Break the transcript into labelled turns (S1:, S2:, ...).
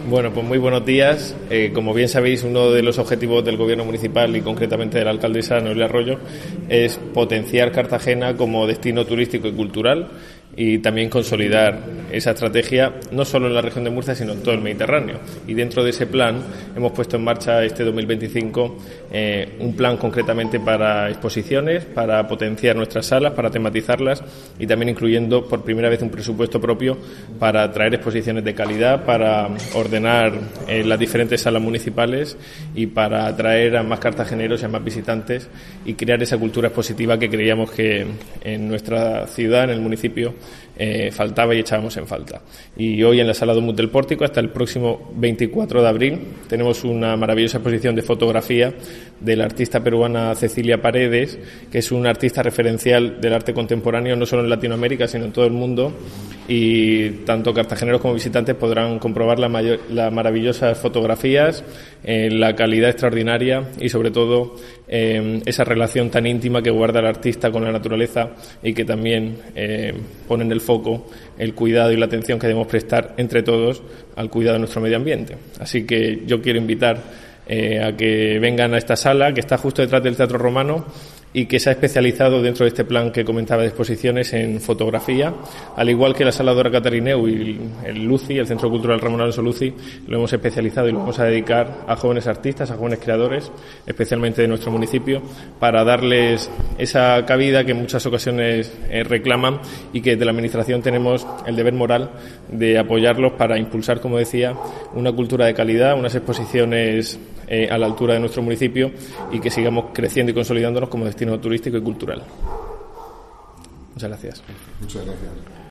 S1: Bueno, pues muy buenos días. Como bien sabéis, uno de los objetivos del Gobierno municipal y concretamente de la alcaldesa Noelia Arroyo es potenciar Cartagena como destino turístico y cultural y también consolidar esa estrategia no solo en la región de Murcia sino en todo el Mediterráneo. Y dentro de ese plan hemos puesto en marcha este 2025 un plan concretamente para exposiciones, para potenciar nuestras salas, para tematizarlas y también incluyendo por primera vez un presupuesto propio para traer exposiciones de calidad, para ordenar las diferentes salas municipales y para atraer a más cartageneros y a más visitantes y crear esa cultura expositiva que creíamos que en nuestra ciudad, en el municipio, faltaba y echábamos en falta. Y hoy en la Sala Domus del Pórtico, hasta el próximo 24 de abril, tenemos una maravillosa exposición de fotografía de la artista peruana Cecilia Paredes, que es una artista referencial del arte contemporáneo no solo en Latinoamérica sino en todo el mundo, y tanto cartageneros como visitantes podrán comprobar las maravillosas fotografías, la calidad extraordinaria y sobre todo esa relación tan íntima que guarda el artista con la naturaleza y que también pone en el foco el cuidado y la atención que debemos prestar entre todos al cuidado de nuestro medio ambiente. Así que yo quiero invitar a que vengan a esta sala que está justo detrás del Teatro Romano y que se ha especializado dentro de este plan que comentaba de exposiciones en fotografía, al igual que la Sala Dora Catarineu y el LUCI, el Centro Cultural Ramón Alonso Luci, lo hemos especializado y lo vamos a dedicar a jóvenes artistas, a jóvenes creadores, especialmente de nuestro municipio, para darles esa cabida que en muchas ocasiones reclaman y que de la Administración tenemos el deber moral de apoyarlos para impulsar, como decía, una cultura de calidad, unas exposiciones a la altura de nuestro municipio y que sigamos creciendo y consolidándonos como destino turístico y cultural. Muchas gracias.
S2: Muchas gracias.